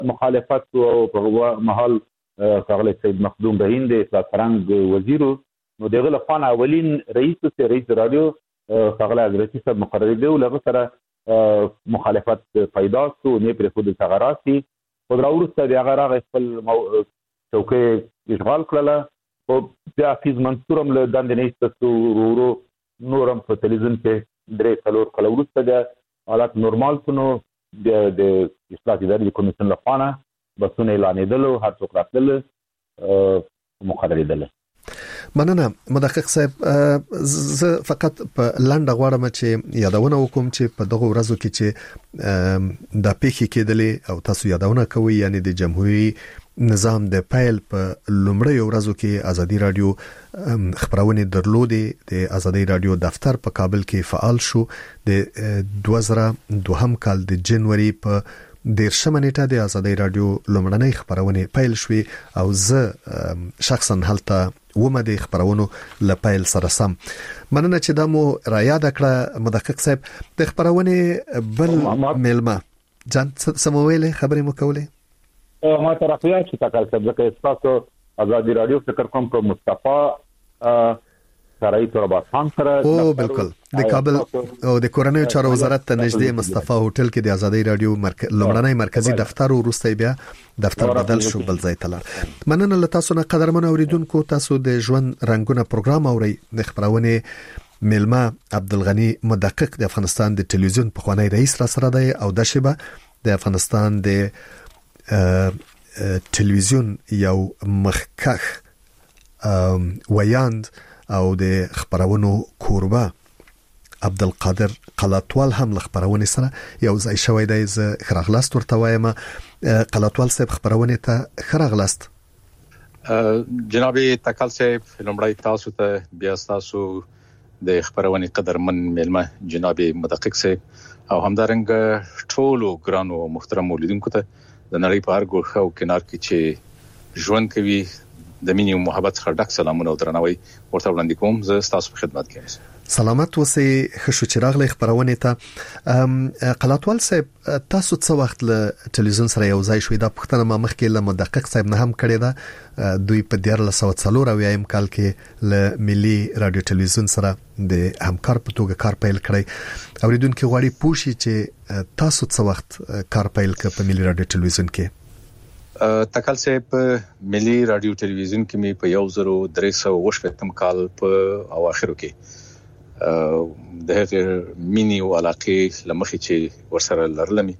مخالفت او په محل ښاغلی سید مخدوم بهین د اصلاح فرهنګ وزیر نو دغه لخوا اولین رئیس رادیو ښاغلی حضرتي صاحب مقرر دی او له سره مخالفت پیدا شو نه پرې خود ثغراتي خو راوروسته د هغه راغی خپل چوکۍ اشغال کړله او بیا حفیظ منصور هم له دندې نه ایسته ورو نور هم په تلویزیون کې 3-4 کاله وروسته د حالات نورمال شو نو د اصلاح اداري کمیسیون لخوا نه بسونه اعلانېدل هر څوک راتلل مقررېدل. مننه مدقق صاحب، زه فقط په لنډه غواړم چې یادونه وکم چې په دغه ورځو کې چې د پیښې کېدلې او تاسو یادونه کوي یعنی د جمهوریت نظام د پیل په لومړی ورځو کې ازادي رادیو خبرونه درلودې. د ازادي رادیو دفتر په کابل کې فعال شو د 2002 کال د جنوري په 10 نیټه د ازادي رادیو لومړنۍ خبرونه پیل شوې او زه شخصا هلته ومه د خبرونو لپیل سره سم. مننه چې دا مو را یاد کړه مدقق صاحب. د خبرونه بل ملما جان سمویل خبرې مو کولې ما طرفیا چې تکل صاحب که تاسو ازادي رادیو فکر کوم په مصطفی سرای ترابات خان سره او بالکل د کابل او د کورنۍ چارو وزارت ته نږدې مصطفی هوټل کې د ازادي رادیو لومړنۍ مرکزی دفتر وروسته بیا دفتر بدل شو بل ځای ته لاړ. مننه له تاسو نه قدرمن اوریدونکو، تاسو د ژوند رنگونه پروګرام اورئ. د خبرونه ملما عبدالغنی مدقق د افغانستان د ټلویزیون پخوانی رئیس را سره دی او د شبه د افغانستان د ټلویزیون یو مخکخ ویاند او د خبرونو کوربه عبدالقادر قلاتوال هم خبرونه سره یو ځای شوی دی. ز خراغلاست ورته وایم قلاتوال صاحب خبرونه ته خراغلاست. جناب تکل صاحب لومړی تاسو ته بیا تاسو د خبرونه قدرمن ملما جناب مدقق صاحب او همدارنګ ټولو ګرانو محترم اولیدونکو ته د نړۍ په هر ګوښه او کنار کې چې ژوند کوي د مینې او محبت څخه ډک سلامونه او درناوی ورته وړاندې کوم. زه تاسو په خدمت کې یم. سلامت اوسئ. خشو چراغ له خبرونه ته قلاتوال صاحب، تاسو څو وخت له ټلویزیون سره یو ځای شوي؟ دا پښتنه ما مخکې له مدقق صاحب نه هم کړې ده. دوی په 1940 کال کې له ملي رادیو ټلویزیون سره د همکار په توګه کار پیل کړی. اوریدونکو غواړي پوښي چې تاسو څو وخت کار پیل کړ په ملي رادیو ټلویزیون کې؟ تکل صاحب ملي رادیو ټلویزیون کې می په 1380 کال په اواخرو کې د هغه مینی او علاقه لمخې چې ورسره لرلمي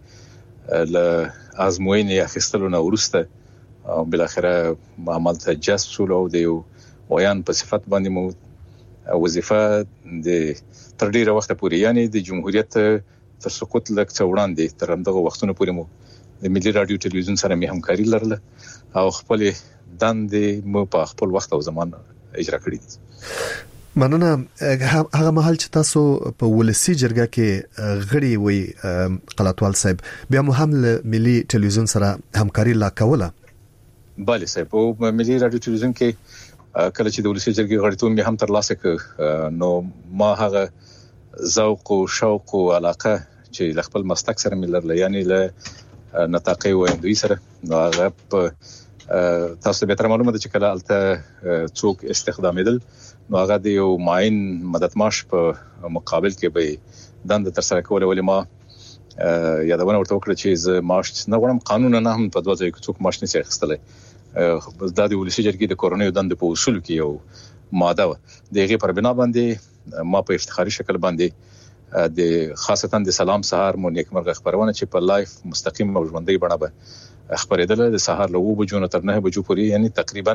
ل ازموینې اخیستلو نه ورسته او بل اخره عمل ته جذب شول او د ویان په صفت باندې مو وظیفه د تر ډیره وخت پورې یعنی د جمهوریت تر سقوط لک څوړاندې تر همدغه وختونو پورې مو د ملي رادیو ټلویزیون سره می همکاري لرله او خپل دندې مو په خپل وخت او زمان اجرا کړې دي. مننه. هغه محل چې تاسو په ولسی جرګه کې غړي وي قلاتوال صاحب، بیا مو هم ملي ټلویزیون سره همکاري لا کوله؟ بله صاحب، او ملي رادیو ټلویزیون کې کله چې د ولسی جرګې غړیتوب می هم تر لاسه ک نو ما هغه ذوق او شوق او علاقه چې خپل مسلک سره ملرله یعنی له نطاقي ویندوی سره نو هغه تاسو به تر معلومه ده چې کله الته څوک استخدامیدل نو هغه د یو معین مدد معاش په مقابل کې به دند تر سره کول. ولې ما یادونه ورته وکړه چې ز معاش نه غواړم، قانون نه هم په 2000 کې څوک معاش نشي اخیستلای. بس د ولسی جرګې د کورونیو دند په اصول کې یو ماده و دغه پر بنا باندې ما په افتخاري شکل باندې د خاصتا د سلام سهار مو نیکمرغه خبرونه چې په لایف مستقیم او ژوندۍ بڼه به خبرېدل د سهار له 9 بجو نه تر 9 بجو پورې یعنی تقریبا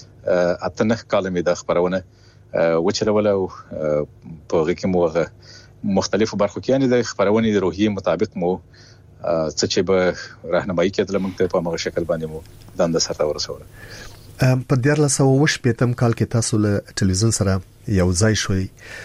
8 کاله د خبرونه وچلول او په هغه کې مو مختلفو برخو کې یعنی د خبرونه د روحیې مطابق مو څه چې به راهنمایي کېدل موږ ته په هغه شکل باندې مو دند سره ورسول. په 1980 کال کې تاسو له ټلویزیون سره یو ځای شوي.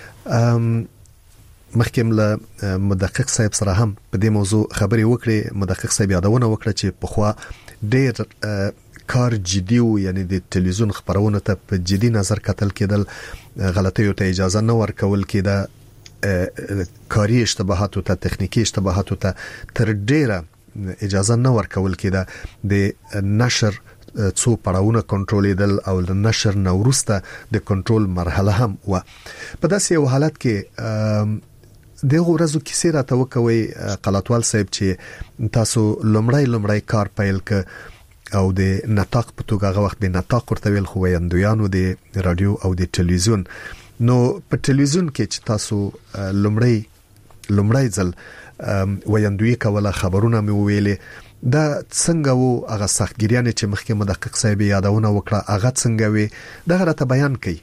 مخکې له مدقق صاحب سره هم په دې موضوع خبرې وکړې. مدقق صاحب یادونه وکړه چې په خوا ډېر کار جدي و یعنی د ټلویزیون خبرونه ته په جدي نظر کتل کېدل، غلطیو ته اجازه نه ورکول کېده، کاری اشتباهاتو ته تخنیکی اشتباهاتو ته تر ډیره اجازه نه ورکول کېده د نشر څو پړاوونه کنټرولیدل او د نشر نورسته د کنټرول مرحله هم و. په داسې یو حالت کې د غورزو کیسه راته وکوي قلاتوال صاحب چې تاسو لمړی کار پیل ک او د نطاق په توګه هغه وخت به نطاق ورته ویل خو ویندویانو د رادیو او د ټلویزیون. نو په ټلویزیون کې چې تاسو لمړی ځل ویندوی کوله خبرونه مې ویلې دا څنګه وو هغه سختګریانه چې مخکې مدقق صاحب یادونه وکړه هغه څنګه وي دا راته بیان کړئ.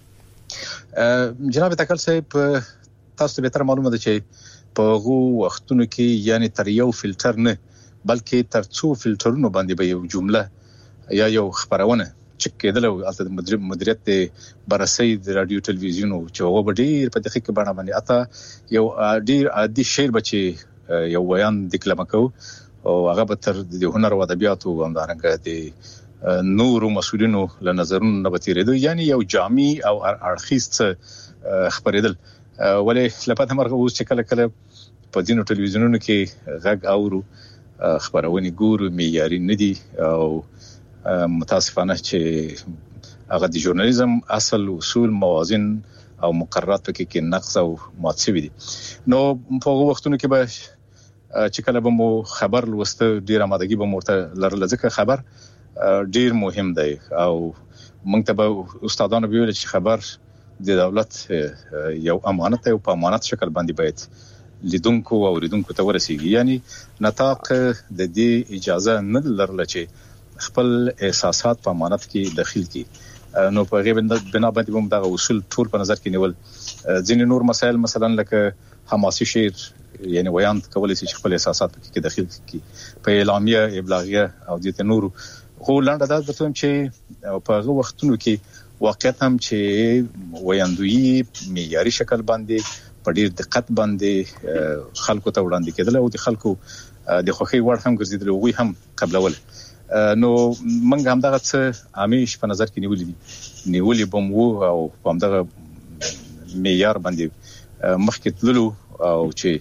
جناب تکل صاحب تاسو به تر معلومه ده چې په غو وختونو کې یعنی تر یو فلټر نه بلکې تر څو فلټرونو باندې به یو جمله یا یو خبرونه چې کېدل او د مدیریت د بررسي د رادیو ټلویزیون چې هغه به ډیر په دقیق باندې باندې اته یو ډیر عادي شعر بچي یو بیان دکلمه کو او هغه به تر د هنر او ادبیاتو همدارنګه د نورو مسؤلینو له نظرونو نه بتیریدو یعنی یو جامع او ارخیص خبرېدل ولې لپاره مرغه اوس چې کله په دینو ټلویزیونونو کې غږ اورو خبرونه ګورو معیاري نه دي او متاسفانه چې هغه د ژورنالیزم اصل اصول موازین او مقررات کې نقص او مات شوی دي. نو په وختونو کې به چې کله به مو خبر لوسته ډیر آمادګي به مرته لرل ځکه خبر ډیر مهم دی او موږ ته به استادانو ویل چې خبر د دولت یو امانت او په امانت شکل باندې باید لیدونکو او ریدونکو ته ورسیږي. یعنی نطاق د دې اجازه نه لرله چې خپل احساسات په امانت کې داخل کی. نو په غیبت بنا باندې هم دا اصول ټول په نظر کې نیول. ځینې نور مسائل مثلا لکه حماسي شعر یعنی بیان کولای شي خپل احساسات کې داخل کی په اعلامیه ابلاغیه او د نورو خو لاندې دا درته چې په هغه وختونو کې واقعیت هم چې ویاندوی معیاري شکل باندې په ډیر دقت باندې خلکو ته وړاندې کېدل او د خلکو د خوخي وړ هم ګرځیدل او وی هم قبلول. نو منګ هم دغه څه امیش په نظر کې نیولې بم وو او په همدغه معیار باندې مخکې تللو او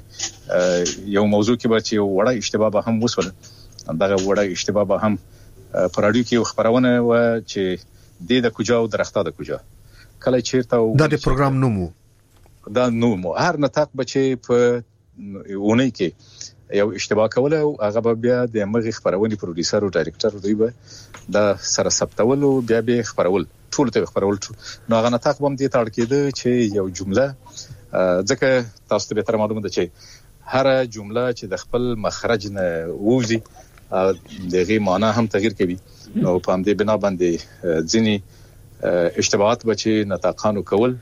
چې یو موضوع کې به چې وړه اشتباه به هم وسول دغه وړه اشتباه به هم پر اړیو کې خبرونه و چې د کوجا او درخته د کوجا کله چیرته دا د پروګرام نومو دا نومو هر نطاق بچي په ونی کې یو اشتباه کوله او هغه بیا د مغي خبرونې پروډوسر او ډایرکټر دوی به دا سره ثبتول او بیا به خبرول ټول ته خبرول نو هغه نطاق هم دې تاړ کېده چې یو جمله ځکه تاسو ته به تر معلومه ده چې هر جمله چې د خپل مخرج نه ووزي دغه معنا هم تغییر کوي نو په دې بنا باندې ځینی اشتباهات بچي نطاقانو کول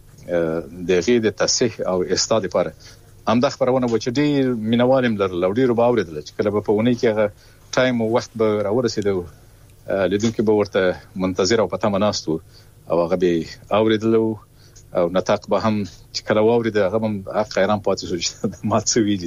دغه د تصحیح او اصلاح لپاره هم د خبرونه بچي ډیر مینوالم لرل ډیر باورېدل چې کله په ونی کې هغه ټایم او وخت به راورسېدو لیدونکو به ورته منتظر او پته مناستو او هغه به اوریدل او نطاق به هم چې کله واورید هغه هم حیران پاتې شو چې ما څه ویل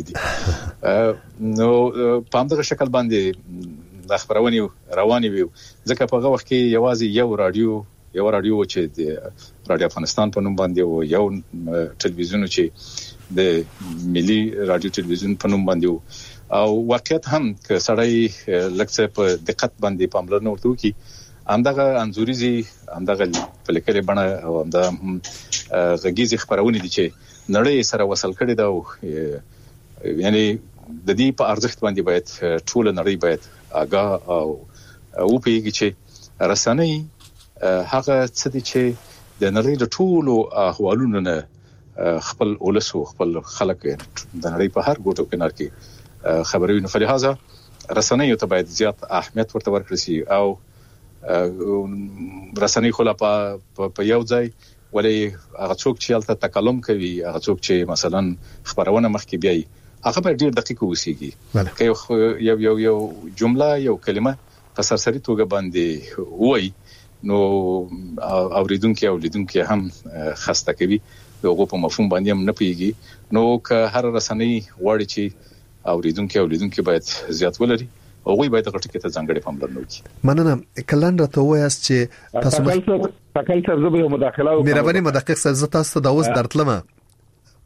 دي نو په همدغه شکل باندې د خبرونه رواني وي ځکه په هغه وخت کې یوازې یو رادیو چې د رادیو افغانستان په نوم باندې او یو ټلویزیون چې د ملي رادیو ټلویزیون په نوم باندې او واقعیت هم که سړی لکه په دقت باندې پاملرنه ورته کوي همدغه انزوريزي همدغه په لیکلې بڼه او همدغه غږیزي خبرونه دي چې نړۍ سره وصل کړي دا یعنی د دې په ارزښت باندې باید ټول نړۍ باید آگاه او پیږي چې رسنۍ هغه څه دي چې د نړۍ د ټولو احوالونو نه خپل اولسو خپل خلک د نړۍ په هر ګوټو کې نارکي خبرونه فلهذا رسنۍ ته باید زیات اهمیت ورته ورکړي شي او رسنۍ خلا په یو ځای ولې هغه څوک چې الته تکلم کوي هغه څوک چې مثلا خبرونه مخکې بیاي هغه به ډیر دقیق وسیږي که یو جمله یو کلمه په سرسری توګه باندې وای نو اوریدونکو او لیدونکو هم خسته کوي دغه په مفهوم باندې هم نه پیږي نو که هر رسنۍ وړي چې اوریدونکو او لیدونکو باید زیات ولري او وی باید غټه کې ته څنګه پاملرنه وکړي مننه کلان راته وایاست چې تاسو تکل تر زبې مداخله مهرباني مدقق سره تاسو ته د اوس درتلمه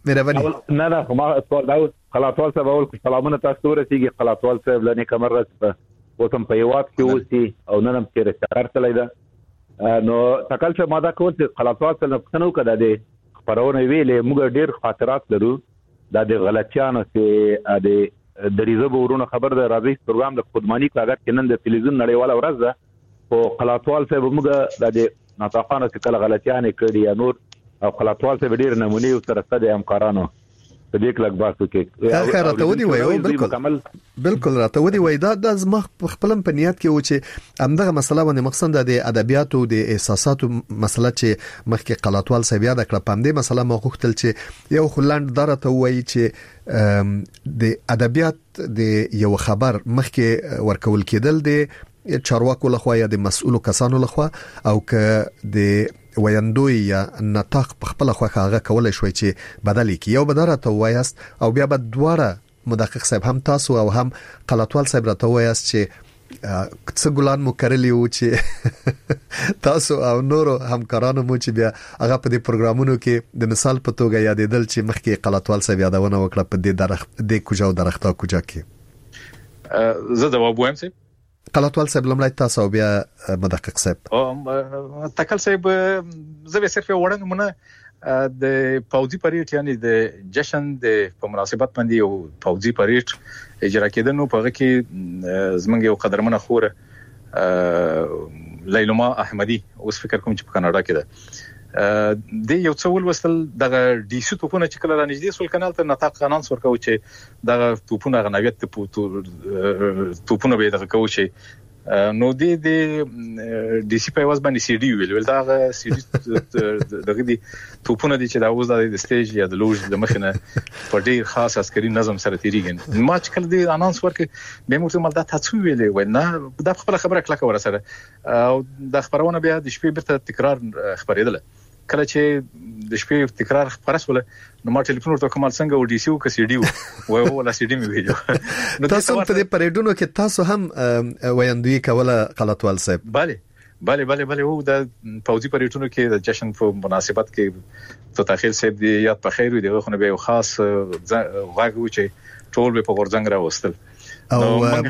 مهرباني نه ما سوال دا خلاصول صاحب اول سلامونه تاسو ورسیږي خلاصول صاحب لنی کمرغه وسم په یوات کې اوسي او نن هم چیرې کار چلای دا نو تکل څه ماده کول چې خلاصول صاحب نو کده دي خبرونه ویلې موږ ډیر خاطرات لرو دا د غلطیانو چې د دریزه ورونو خبر د راځي پروګرام د خودمانی کاغذ کې نن د تلویزیون نړیواله ورځ ده او خلاصول صاحب موږ د ناطقانو چې کله غلطیانې کړي یا نور او خلاصول صاحب ډیر نمونه سره ستاسو همکارانو په دې کلک باسو کې اخر راته ودی وایو بالکل راته ودی وای دا زما خپل په نیت کې و چې همدغه مسله باندې مقصد د ادبیاتو د احساساتو مسله چې مخکې قلاتوال صاحب یاد کړ په دې مسله مو غوښتل چې یو خلاند درته وای چې د ادبیات د یو خبر مخکې ورکول کېدل د چارواکو لخوا یا د مسؤلو کسانو لخوا او که د ویندوی یا نطاق په خپل خوا هغه کولای شوی چې بدلی کی یو بدره ته وایست او بیا به دواړه مدقق صاحب هم تاسو او هم قلاتوال صاحب راته وایست چې څه ګلان مو کړلی و چې تاسو او نورو همکارانو مو چې بیا هغه په دې پروګرامونو کې د مثال په توګه یادېدل چې مخکې قلاتوال صاحب یادونه وکړه په دې د کوجاو درخته کوجا کې زه د وابویم سي قلاتوال صاحب لمړی تاسو بیا مدقق صاحب تکل صاحب زه به صرف وړاندې مونږ د پاوزي پریټ یعنی د جشن د په مناسبت باندې یو پاوزي پریټ اجرا کېدنو په هغه کې زمونږ یو قدرمنه خوره لیلما احمدی اوس فکر کوم چې په کاناډا کې ده د یو څو ولوستل دغه ډي سي توپونه چې کله رانږدې سول کانال ته نطاق قانون ورکو چې دغه توپونه غنویت توپونه به دغه کوي چې نو د ډي سي په واز باندې سي ډي ویل دا سي ډي دغه دي توپونه دي چې دا اوس د سټیج یا د لوژ د مخنه په ډیر خاص عسکري نظم سره تیریږي ما چې کله د اناونس ورکه به موږ ته ملدا تاسو ویلې ولنه دا خپل خبره کلکه ورسره او د خبرونه بیا د شپې بیرته تکرار خبرېدله کله چې د شپې تکرار خبرسوله نو ما ټلیفون ورته کومال څنګه و ډي سی او ک سی ډي و ولا سی ډي مې ویلو تاسو په دې پریډونو کې تاسو هم ویندوی کوله قلاتوال صاحب bale و د پاوزي پریډونو کې د جشن په مناسبت کې تو تاخیر صاحب دی یاد په خیر وي دغه خو به یو خاص واغو چې ټول به په ورځنګ راوستل او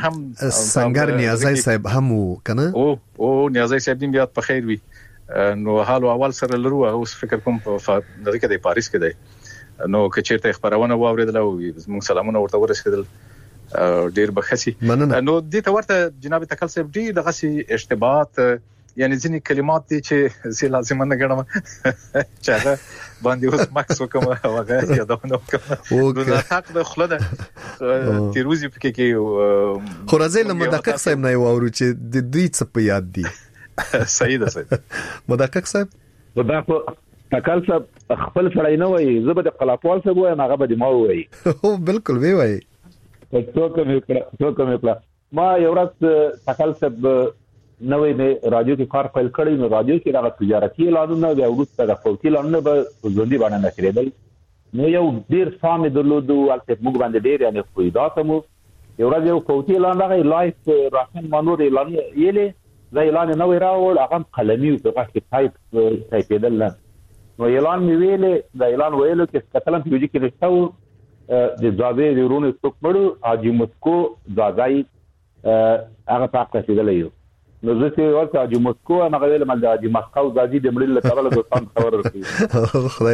څنګه نیازای صاحب هم کنه او نیازای صاحب دې یاد په خیر وي نو حال اول سره لرو اوس فکر کوم په دغه کې د پاریس کې دی نو که چیرته خبرونه واوریدل او موږ سلامونه ورته ورسېدل ډیر بخسي نو دې ته ورته جناب تکل صاحب دې دغه سي اشتباهات یعنی ځینې کلمات دي چې زه لازم نه غواړم چې هغه باندې اوس ماکس وکم هغه یادونه وکم نو تاک د خلده تیروزی پکې کې خو راځي له مدقق صاحب نه وورو چې د دې څه په یاد دي صحیح ده مدقق صاحب دا تکل صاحب خپل سړی نه وای زبد قلاتوال صاحب وای هغه به ما وای او بالکل وی وای څوک مې ما یو ورځ تکل صاحب نوې نه رادیو کې کار فایل کړی نو رادیو کې دا تجارتي اعلانونه بیا ورسته د فوتي اعلانونه به ځوندي باندې نشریدل نو یو ډیر سامې درلودو البته موږ باندې ډیر یعنی فائداتمو یو ورځ یو فوتي اعلان راغی لایف راکن مانور اعلان یېلې دا اعلان نو راول هغه قلمي په پخې ټایپېدل نو اعلان مې ویلې دا اعلان ویلو چې کتلم په دې کې رښتو د ځابې ورونو څوک مړو اجي مسکو ځاګای هغه پاکه سیدلې نو زه چې ورته اجي مسکو هغه ویل مل د اجي مسکو ځاګي د مړل لپاره له دوستان خبر ورکړي خدای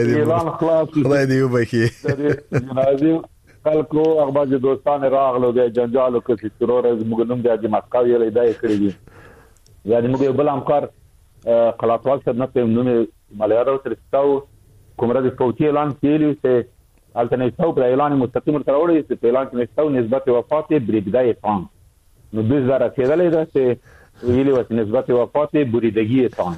دې وبخي جنازي خلکو هغه د دوستان راغلو د جنجالو کې سترور موږ نوم د اجي مسکو یې لیدای کړی دي یعنی موږ بل همکار قلاتوال صاحب نه په نوم مالیاره سره تاو کومره د فوتي اعلان کېلو چې الټرنیټیو پر اعلان مستقیم تر وړي چې اعلان کې نشته نسبت وفات بریګدای پام نو 2000 کېدلې ده چې ویلي و چې نسبت وفات بریدګي تان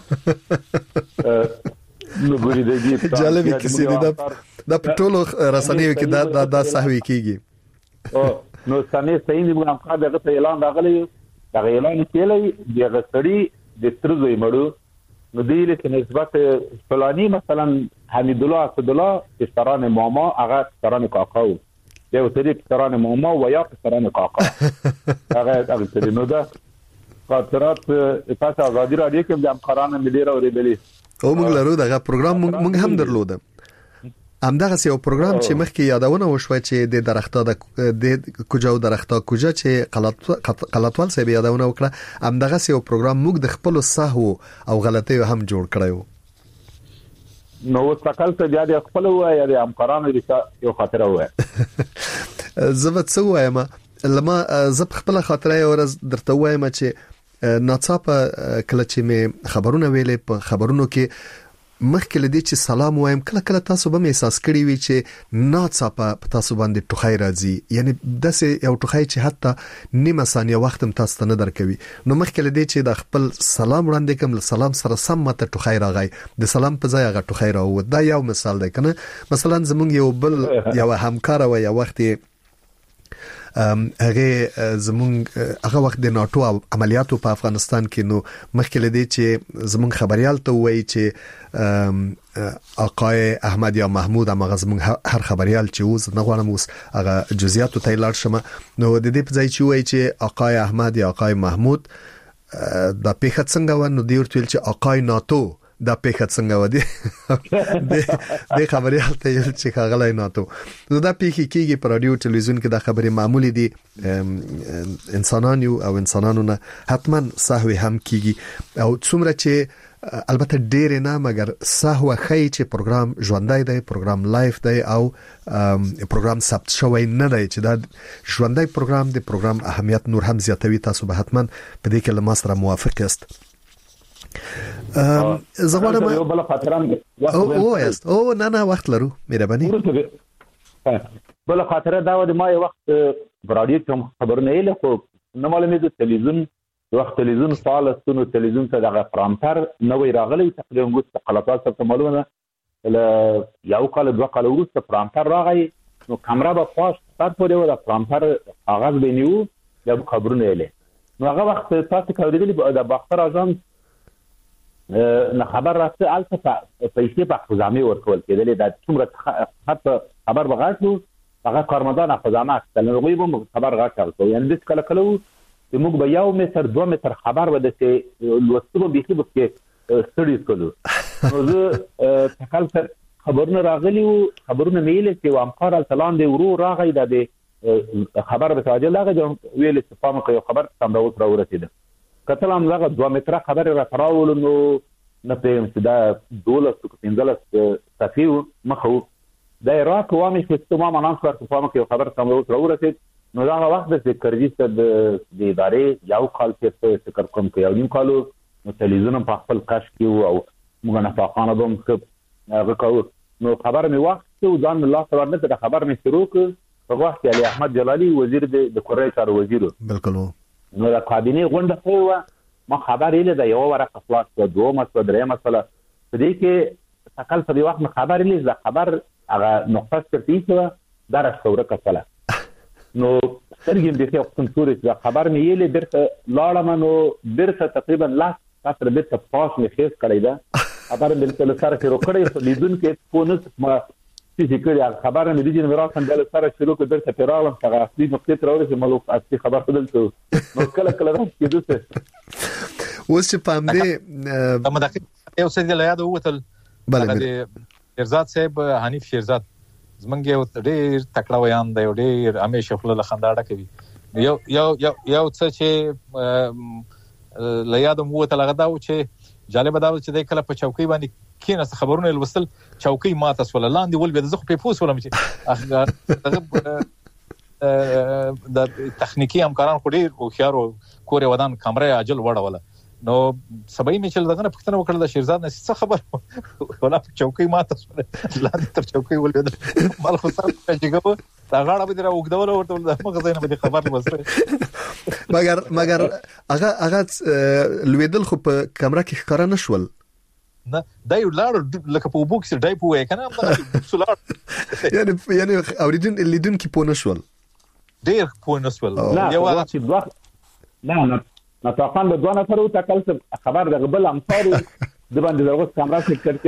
نو بریدګي جالب کیسې دي دا په ټولو رسنیو کې دا صحوي کیږي نو څنګه صحیح موږ هم دغه اعلان راغلی دا اعلان کېلې دغه سړي د ترزوي مړو نو دی له نسبت فلانی مثلا حمید الله اسد الله استران ماما هغه استران کاکاو یو سری استران ماما و یا استران کاکا هغه نو دا خاطرات تاسو ازادي راډیو کې د همکارانو ملي راوړي او موږ لرو دغه پروګرام موږ هم درلوده همدغه یو پروګرام چې مخکې یادونه وشوه چې د درخته د کوجاو درخته کوجا چې قلاتوال صاحب یادونه وکړه همدغه یو پروګرام موږ د خپل سهو او غلطیو هم جوړ کړو. نو وسکل ته بیا د خپل وای د همکارانو یو خاطره وای. زبط سو وایم لما زب خپل خاطره ورځ درته وایم چې ناڅاپه کله چې مې خبرونه ویلې په خبرونو کې مخکې لدی چې سلام وایم کله کله تاسو به مې احساس کړی وي چې ناڅاپه په تاسو باندې ټوخی راځي، یعنی داسې یو ټوخی چې حتی نیمه ثانیه وخت هم تاسو ته نه درکوي. نو مخکې لدی چې د خپل سلام وړاندې کوم سلام سره سم ماته ټوخی راغی، د سلام په ځای هغه ټوخی راو. دا یو مثال دی کنه. مثلا زمونږ یو بل یو همکار و یو وخت هغه زمونږ هغه وخت د ناتو عملیاتو په افغانستان کې نو مخکې لدی چې زمونږ خبريال ته وایي چې آقای احمد یا محمود هغه زمونږ هر خبريال چې اوس نه غواړم اوس هغه جزئیاتو ته لاړ شم، نو د دې په ځای چې وایي چې آقای احمد یا آقای محمود دا پیښه څنګه و، نو دی ورته چې آقای ناتو دا پیښه څنګه و دي د خبريال ته چې غلای ناتو. نو دا پیښه کیږي پر رادیو ټلویزیون کې د خبرې معمولی دي، انسانان یو او انسانانو نه حتما سهو هم کیږي او څومره چې البته ډېر نه مګر سهو خی چې پروګرام ژوندۍ دی، پروګرام لایف دی او پروګرام ثبت شوی نه دی چې دا ژوندۍ پروګرام دی. پروګرام اهمیت نور هم زیاتوي. تاسو به حتما په دې کې له ما سره موافق یاست. زغوانه یو بل خاطره او یاست او نه وخت لرو مهرباني. بل خاطره دا و د ما یو وخت برادیو کوم خبرونه یې له خو نه معلومه د تلویزیون وخت تلویزیون فعال استونو تلویزیون ته دغه پرامتر نوې راغلی تقریبا ګوت قلاتات ته معلومه له یو کال دوه کال وروسته پرامتر راغی نو کیمرا به پاس تر پورې و د پرامتر آغاز بنیو د خبرونه یې نو هغه وخت تاسو کولیدلی د باختر اجان نه خبر راځي البته پیسې په خزامه ورکول کېدل د څومره حتی خبر بغاټو هغه کارمندان خزامه اصل نو غوي به خبر غاټل یعنی د کله کله چې موږ به 1 متر 2 متر خبر وده چې لوستو به کې ستړي کړو نو زه تکل خبرونه راغلی او خبرونه میل چې وامقار السلام دی ورو راغی د خبر به تاجل هغه ویل چې فهم کوي خبر تم راورسید کتل هم هغه 2 متر خبر را تراول نو نه پېم چې دا دولت پنځلس صفیو مخو دا راک وامي چې ما منان کار فهم کوي خبر تم راورسید نو دا وخت د کردیست د ادارې یو کال کې څه کوم کوي او نیم کالو نو تلویزیون په خپل کاش کې او موږ نه فاقانه دوم هغه کو نو خبر می وخت او ځان الله تعالی ته خبر می شروع په وخت علي احمد جلالي وزیر د کوریا چارو وزیر بالکل نو د کابینه غونډه خو ما خبر یې د یو ورقه خلاص د دوه مسله درې مسله په دې کې تکل په وخت خبر یې د خبر هغه نقطه ستې دا راځوره کړه نو سترګې به په خپل صورت د خبر مې یې درته لاړم نو درته تقریبا لا تاسو به ته پاس مې خېس کړی دا خبر بالکل سره کې روکړې لیدون کې پونس ما چې کړي خبر مې دې نه راځم د سره شروع کړ درته پیرالم هغه اصلي نقطه تر ورسې ملوک اصلي خبر بدلته نو کله کله راځي کېدوسه اوس چې پام دې هم دا یو څه دی یاد ووتل بله شیرزاد صاحب حنیف شیرزاد زمونږ یو ډېر تکړه ویان دی ډېر همیشه خپل خنداړه کوي یو څه چې لیادم ووتل هغه دا و چې جالب دا و چې د کله په چوکۍ باندې کیناست خبرونه لوستل چوکۍ ماته سول لاندې ول به زه خو په پوس ولم چې د تخنیکی همکاران خو ډېر هوښیار او کورې ودان کمره عاجل وړوله نو سبای می چې دغه پښتنه وکړه د شیرزاد نه څه خبر ولا چوکۍ ماته سول لاندې تر چوکۍ ول به مال خو سره چې دا غاړه به درا وګدول ورته د مغزینه به خبر وسره مګر هغه لویدل خو په کیمرا کې ښکارا نشول نه دا یو لاړ لکه په بوکس ډای پوي کنه هم سولار یعنی اوریدن لیدون کې پونه شول ډیر پونه شول یو چې دوه نه طبعا د دوه نفر او تکل خبر د غبل امثال د باندې دغه کیمرا سیټ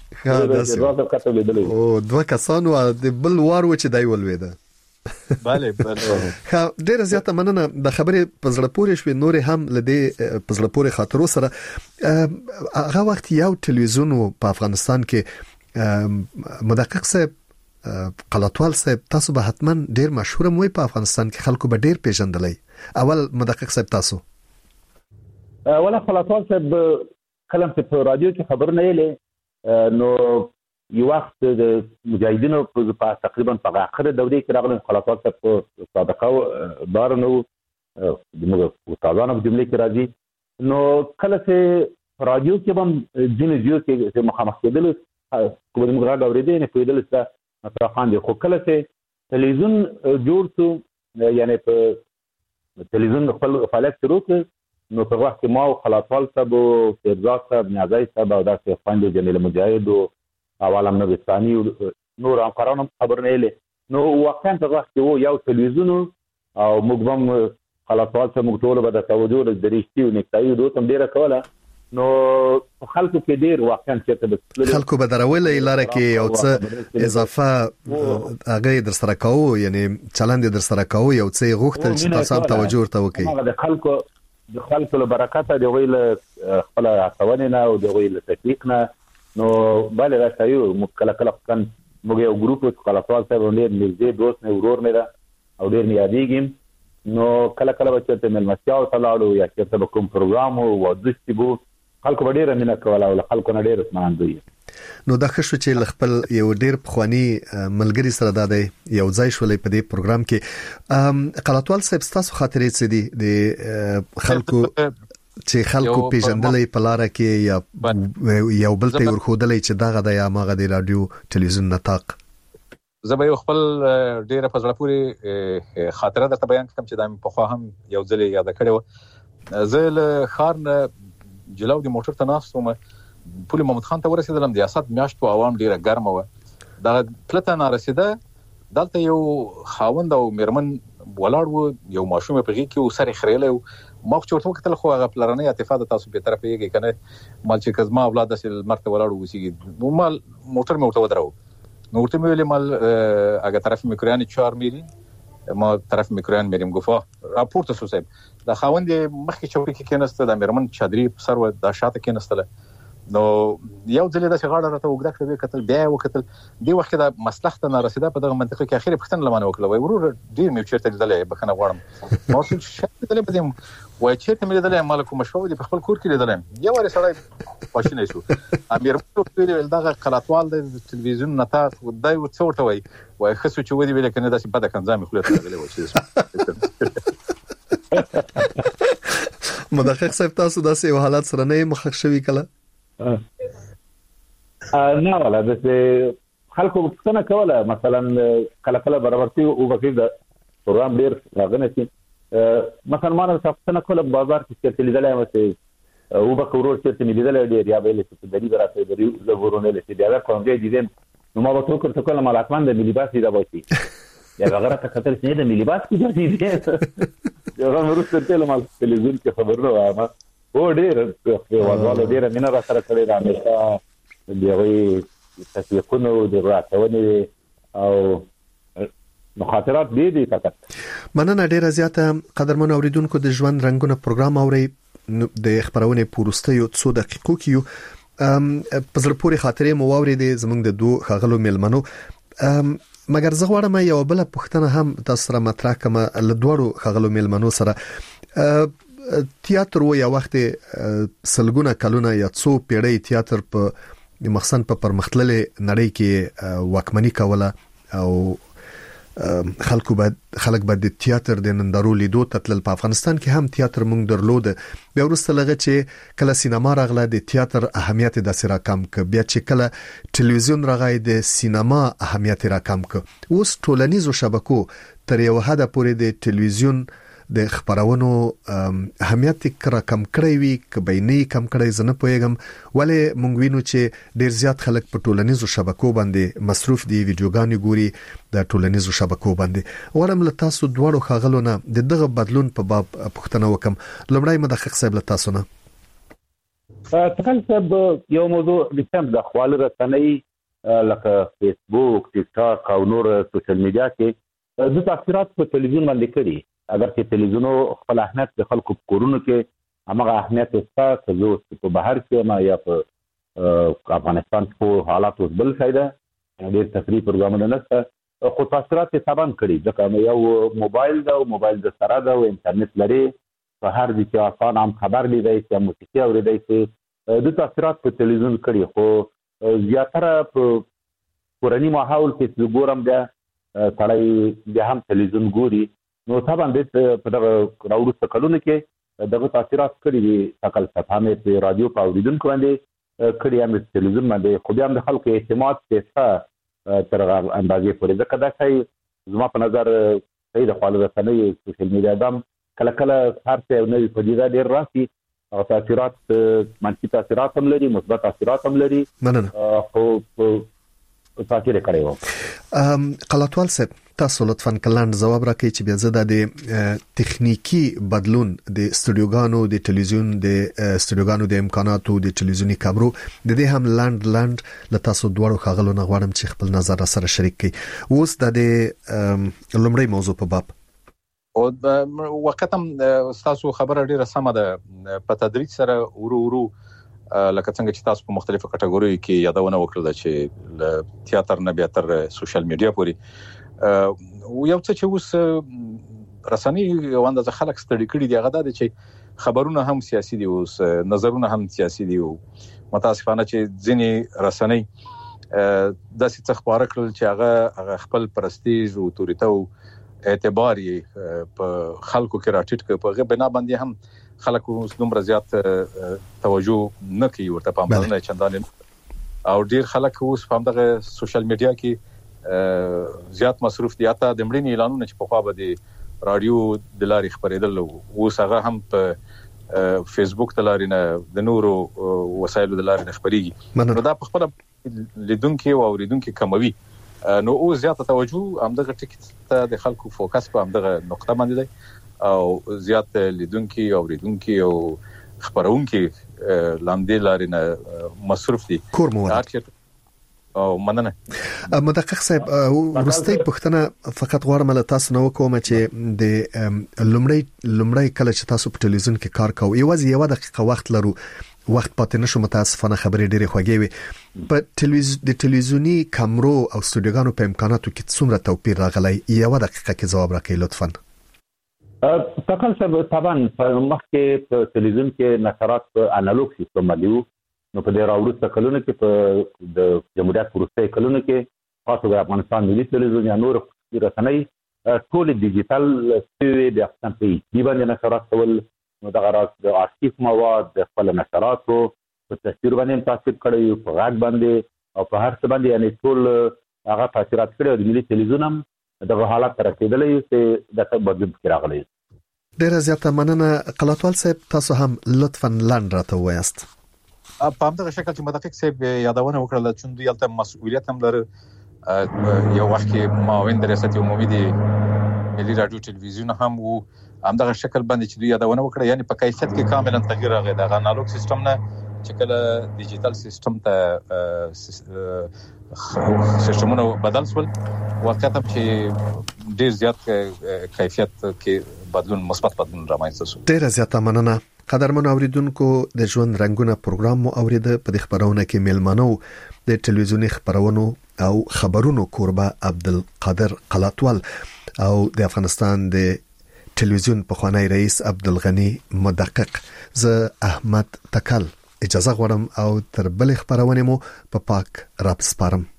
کړه او دوه کسانو د بل وارو چې دای ولويده bale ډېر زیاته مننه د خبرې په زړه پورې شوې نور هم لدې په زړه پورې خاطرو سره هغه وخت یو ټلویزیون په افغانستان کې مدقق صاحب قلاتوال صاحب تاسو به حتما ډیر مشهور مو په افغانستان کې خلکو به ډیر پیژندلای. اول مدقق صاحب تاسو ولا قلاتوال صاحب کلم په رادیو کې خبر نه یلې نو یو وخت د مجاهدینو په تقریبا په اخر دوره کې راغلم. قلاتوال صاحب په سابقه دار نو موږ استادانو په جمله کې راځي نو کله چې رادیو کې هم ځینې دیو کې مخامخ کېدل کوم موږ راډیو اورېدل نه کېدل چې مطرحان دي. خو کله چې تلویزیون جوړ شو یعنی په تلویزیون خپل فعالیت شروع کړ نو په وخت کې ما او قلاتوال صاحب او شیرزاد صاحب نیازی صاحب او داسې خوند جمیل مجاهد او عالم نبستاني نور همکارانو خبر نه لې نو واقعا په وخت کې یو تلویزیون او موږ هم قلاتوال صاحب موږ ټول به د توجه د درشتي او نکتایي دوه تم ډیره کوله نو خلکو کې ډیر واقعا چې خلکو به درول لاره کې او څه اضافه هغه در سره کوو یعنی چلند در سره کوو یو څه غوښتل چې تاسو توجه ورته وکړي. د خلکو له برکته د ویل خپل هڅونه نه او د ویل تحقیق نه نو bale راځي موږ کله کله موږ یو ګروپ قلاتوال صاحب ډیر نږدې دوست نه ورور نه او ډیر یادېږم نو کله کله چې ملمستیا او تلاړو یا چې کوم پروګرام او ودستي بو خلکو ډیر مینه کوله او خلکو نه ډیر اسمان دوی نو د خښو چې خپل یو ډیر پخوانی ملګری سره د یو ځای شولې په دې پروګرام کې قلاتوال صاحب تاسو خاطرې څه دي د خلکو چې خلکو پیژندلې په لار کې یا یو بل ته ورخودلې چې دغه د یا ماغه د رادیو ټلویزیون نطاق زه به خپل ډیره په ځړه پوری خاطره درته بیان کوم چې دا په خو هم یو ځل یاد کړو. زه له خار نه جلو د موټر ته ناستم پولی محمد خان ته ورسېدلم. د یاسات میاشت په عوام ډیره ګرمه و دا پلته نه رسیده دلته یو خاوند او میرمن ولاړ و یو ماشوم په غي کې و سره خړېله ما خو چورته وکتل خو هغه پلرنه اتفاق تاسو په طرف یې کنه مال چې کزما اولاد سره مرته ولاړ وسیږي نو مال موټر مې ورته ودرو نو ورته ویلې مال هغه طرف میکرانی 4 میری ما طرف میکران میریم گفا راپورته سو صاحب دا خاوند مخکې چوکۍ کې کېنسته د میرمن چادرې سر و د شاته کېنستله نو یو ځل دا چې غاړه راته وګدا کړې کتل بیا وکتل دی وخت دا مصلحت نه رسیدا په دغه منطقه کې اخیری پښتنه لمانه وکړه وای ورور ډیر مې چیرته لیدلې بخنه غواړم ما څه شته دلې پدې وای چیرته مې لیدلې مالکو مشفو دی په خپل کور کې لیدلم یو ور سره پښینې شو امیر په ویل دغه قلاتوال د تلویزیون نطاق ودای و څورته وای خصو چې ودی ویل کنه داسې بده کنځامي خو له غلې و چې مدقق صاحب تاسو داسې حالات سره نه مخ شوي کله نه ولا د خلکو څنګه کوله مثلا کله کله برابرتي او بکیر د پروګرام ډیر راغنه چې مثلا ما نه څنګه کوله بازار کې چې لیدلای و چې او بکورور چې لیدلای ډیر یا به چې د دې راته د زورونه لته بیا کوم دې دي نو ما به توکر ته کوله مالکمان د ملي باس دا وایي یا هغه ته خطر نه د ملي باس کې دي یو ورسته ته مال تلویزیون کې خبرونه ما او ډیر وضاله ډیر مینه را سره کړی دا همیشه دیوی تسویقونه د راټونه او مخاطرات دي فقط مننه ډیر زیاته قدرمن اوریدونکو د ژوند رنگونه پروګرام اوري د خبرونه پورستیو 2 دقیقو کې په زړه پورې خاطرې مو اورېدې زمونږ د دوه خغلو ملمنو مګر زه غواړم یو بل پوښتنه هم تاسو سره مطرح کړم له دوړو خغلو ملمنو سره تیاتر و یا وخت سلګونه کلونه یا څو پیړۍ تیاتر په مخصن په پرمختللې نړۍ کې واکمنی کوله او خلک به د تیاتر د نندارو لیدو تتل په افغانستان کې هم تیاتر مونږ درلود بیا ورسته لغه چې کله سینما راغله د تیاتر اهمیت د سره کم ک بیا چې کله ټلویزیون راغی د سینما اهمیت را کم ک اوس ټولنیزو شبکو تر یو حد پورې د ټلویزیون د خبرونو اهمیت کړه کم کړی وی کبینه کم کړی زنه پویګم ولې مونږ وینو چې ډیر زیات خلک په ټولنیزو شبکو باندې مصروف دي ویډیوګانې ګوري د ټولنیزو شبکو باندې ورم له تاسو دوړو خاغلونه د دغه بدلون په باب پوښتنه وکم لمړی مدقق صاحب له تاسو نه تکل صاحب یو موضوع د کوم د خپل رسنۍ لکه فیسبوک ټیک ټاک او نور سوشل میډیا کې د تاثیرات په ټلویزیون باندې کړي اگر چې تلویزیون خپل اهمیت د خلکو په کورونو کې هغه اهمیت ستا چې په بهر کې ما یا په افغانستان په حالات بل فائدہ ډېر تفریح پروګرامونه نشته خو تاثیرات یې طبعا کړي ځکه یو موبایل دا او موبایل د سره دا او انټرنیټ لري په هر ځای کې آسان هم خبر لیدای شي موسیقي اوریدای شي د تاثیرات په تلویزیون کړي خو زیاتره په کورنی ماحول کې چې ګورم بیا سړی بیا هم تلویزیون ګوري نو طبعا د په دغه راوړو کلونه کې دغه تاثیرات کړي دي تکل صفامه په رادیو په اوریدونکو باندې کړي هم تلویزیون باندې خو بیا هم د خلکو اعتماد څخه تر اندازې پورې ځکه دا شی زما په نظر صحیح د خپل رسنۍ سوشل میډیا دم کله کله هر څه نوې پدیده ډېر راسي او تاثیرات منفي تاثیرات هم لري مثبت تاثیرات هم لري خو تاثیر کړی و قلاتوال صاحب تاسو لطفاً کلاند جواب راکړئ چې بیا زه د تخنیکی بدلون د استودیوګانو د ټلویزیون د استودیوګانو د امکاناتو د ټلویزیونی کامرو د دې هم لاند له تاسو دوړو خغلو نه غواړم چې خپل نظر سره شریک کړئ اوس د لومړی موضوع په باب او وختم تاسو خبره ډیره سمه ده په تدریج سره ورو لکه څنګه چې تاسو په مختلفو کټګوریو کې یادونه وکړه چې ل تیاتر نه بیا تر سوشل میډیا پورې یو څه چې اوس رسنۍ وانده خلک ستړي کړي دی هغه د چې خبرونه هم سیاسي دي اوس نظرونه هم سیاسي دي او متاسفانه چې ځینې رسنۍ د څه خبره کړل چې هغه خپل پرستیج او توریته او اعتبار یې په خلکو کې راټیټ کړ په بنا باندې هم خلک اوس دومره زیات توجه نه کوي ورته پاملرنه چندان او ډیر خلک اوس په دغه سوشل میډیا کې زیات مصروف دي اته د مړینې اعلانونه چې په خوا به د رادیو د لارې خبرېدل اوس هغه هم په فیسبوک د لارې نه د نورو وسایلو د لارې نه خبرېږي نو دا په خپل لیدونکو او اوریدونکو کموي نو او زیاته توجه همدغه ټکی ته د خلکو فوکس په همدغه نقطه باندې دی او زیات لیدونکو او اوریدونکو او خبرونکو لاندې لارې نه مصروف دي او مننه مدقق صاحب ورستۍ پښتنه فقط غواړم له تاسو نو کوم چې د لومړی کله چې تاسو په ټلویزیون کې کار کوئ یو دقیقه وخت لرو وخت پاتې نشو متاسفانه خبرې ډېرې خوږې وي په د ټلویزیونی کامرو او استودیوګانو په امکاناتو کې څومره توپیر راغلی یو دقیقه کې جواب راکړئ لطفا تکل سب طبعا مخکې په ټلویزیون کې نشرات په انالوګ سیستم باندې نو په دې راوړو کلونو کې په د جمهوریت وروسته کلونو کې خاصه د افغانستان ملي ټلویزیون یا نور رسنۍ ټول ډیجیټل سوي د افغانستان په باندې نشرات کول نو د غراس د ارشیف مواد د خپل نشراتو په تصویر باندې تاثیر کړی په غږ باندې او په هر څه باندې یعنی ټول هغه تاثیرات کړی د ملي ټلویزیون هم د حالت تر رسیدلې چې د تبدل کې راغلی ډیره زیاته مننه قلاتوال صاحب تاسو هم لطفا لاند راته وایاست په همدغه شکل چې مدقق صاحب یادونه وکړه چې دوی البته مسؤلیت هم لري یو وخت کې معاون د ریاست عمومي دی ملي رادیو ټلویزیون هم وو همدغه شکل باندې چې دوی یادونه وکړه یعنی په کیفیت کې کاملا تغییر راغی د انالوګ سیستم نه چې کله ډیجیټل سیستم ته سیستمونه بدل شول واقعا چې ډیر زیات کیفیت کې بدلون مثبت بدلون رامنځته شو ډیر زیاته مننه قدرمن اوریدونکو د ژوند رنگونه پروګرام مو اوریده په دې خبرونه کې میلمنو د ټلویزیونی خبرونو او خبرونو کوربه عبدالقادر قلاتوال او د افغانستان د ټلویزیون پخوانی رئیس عبدالغنی مدقق زه احمد تکل اجازه غواړم او تر بل خبرونه مو په پاک راب سپارم